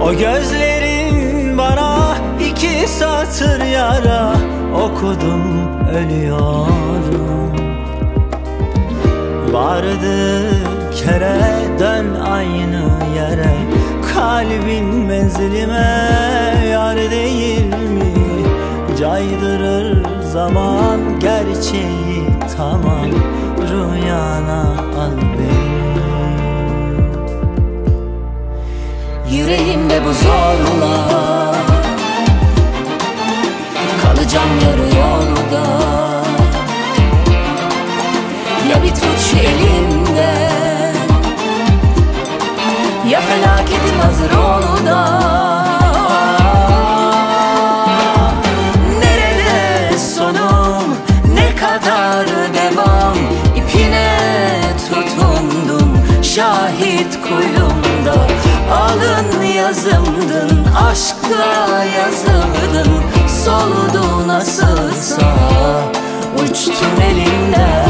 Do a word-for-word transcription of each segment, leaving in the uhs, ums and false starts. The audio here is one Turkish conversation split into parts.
O gözlerin bana iki satır yara, okudum ölüyorum. Vardı kere dön aynı yere, kalbin menzilime yar değil mi? Caydırır zaman gerçeği, tamam rüyana al beni. Yüreğimde bu zorla kalacağım yarı yolda. Ya bir tut şu elimden, ya felaketim hazır olu da. Nerede sonum, ne kadar devam, ipine tutundum şahit kuyumda. Alın yazımdın, aşkla yazıldın, soludu nasılsa uçtun elimden.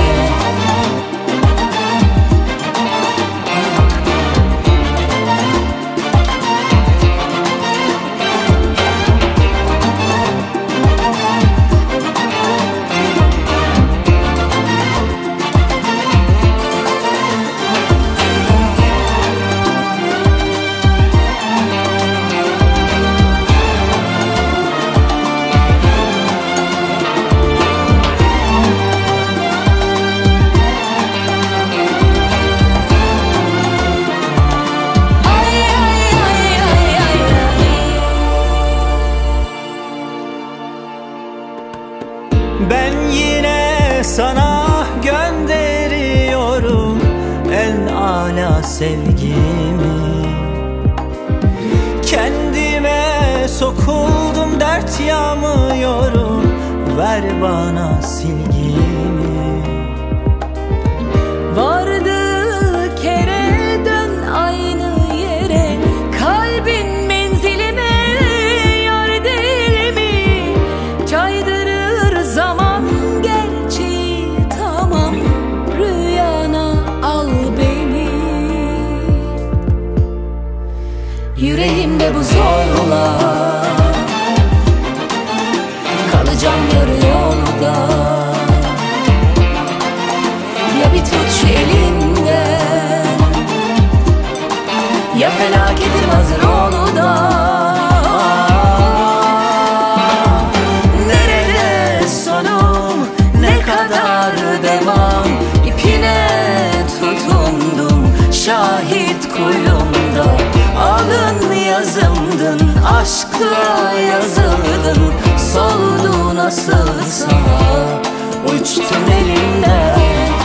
Ben yine sana gönderiyorum en âlâ sevgimi. Kendime sokuldum, dert yağmıyorum, ver bana silgimi. Vardı kere dön aynı yere, kalbin menzilime yar değil mi? Caydırır zaman gerçeği, tamam rüyana al beni. Yüreğimde bu zorla kalacağım yarı yolda. Ya bir tut şu elimden, ya felaketim hazır olu da. Nerede sonum, ne kadar devam, ipine tutundum şahit kuyumda. Alın yazımdın, aşkla yazıldın, soldu nasılsa uçtun elimden.